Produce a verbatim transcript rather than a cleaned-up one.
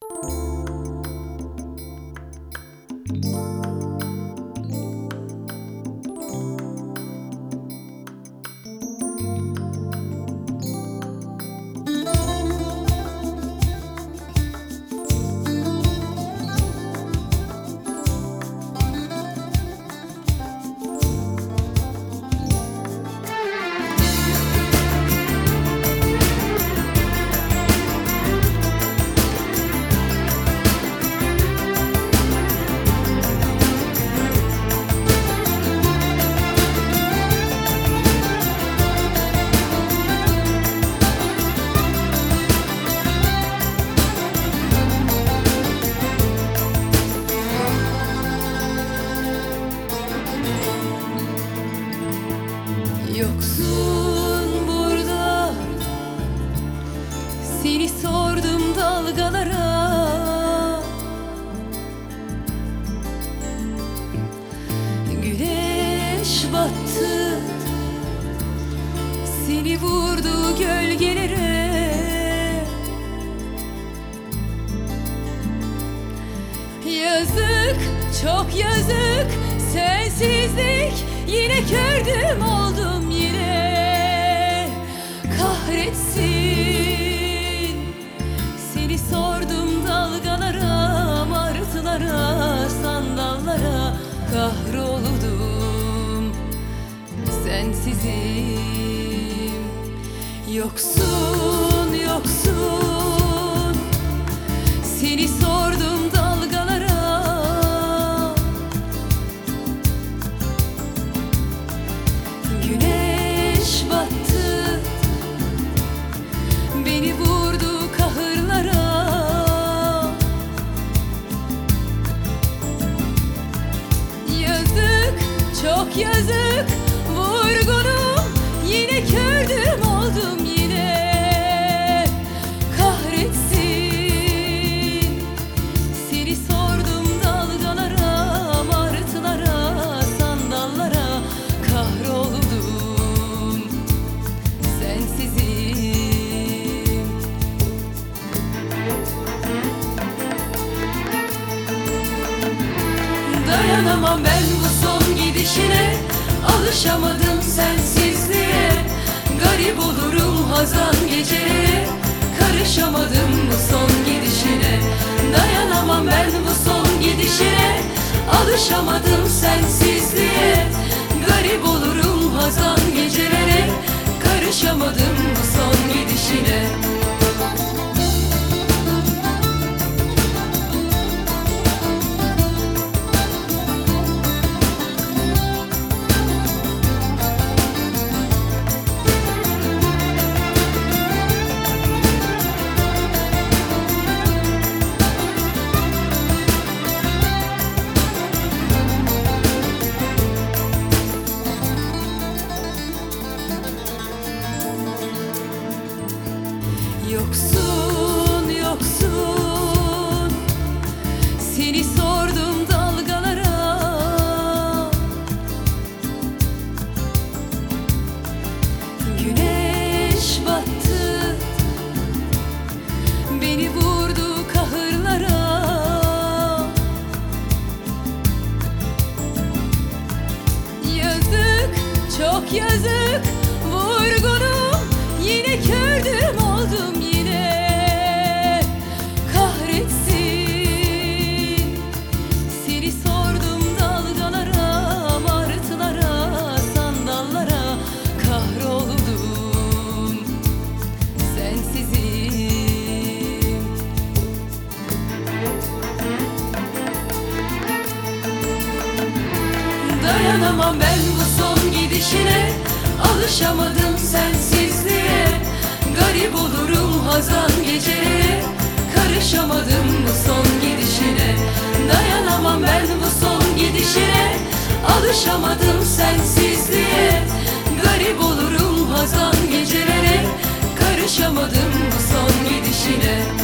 Yoksun burada, seni sordum dalgalara. Güneş battı, seni vurdu gölgelere. Yazık, çok yazık, sensizlik. Yine kördüm oldum yine. Kahretsin, seni sordum dalgalara, martılara, sandallara. Kahroldum, sensizim. Yoksun, yoksun, seni sordum dalgalara. Güneş battı, beni vurdu kahırlara. Yazık, çok yazık, vurgunum, yine kördüm oldum yine. Kahretsin, seni sordum dalgalara, martılara, sandallara. Kahroldum, sensizim. Dayanamam ben bu son gidişine, alışamadım sensizliğe. Garip olurum hazan gecelere, karışamadım bu son gidişine. Dayanamam ben bu son gidişine, alışamadım sensizliğe. Garip olurum hazan gecelere, karışamadım bu son gidişine. Yoksun, yoksun, seni sordum dalgalara. Güneş battı, beni vurdu kahırlara. Yazık, çok yazık, vurgunum, yine kördüm oldum yine. Kahretsin, seni sordum dalgalara, martılara, sandallara. Kahroldum, sensizim. Dayanamam ben bu son gidişine, alışamadım sensizliğe. Garip olurum hazan gecelere, karışamadım bu son gidişine. Dayanamam ben bu son gidişine, alışamadım sensizliğe. Garip olurum hazan gecelere, karışamadım bu son gidişine.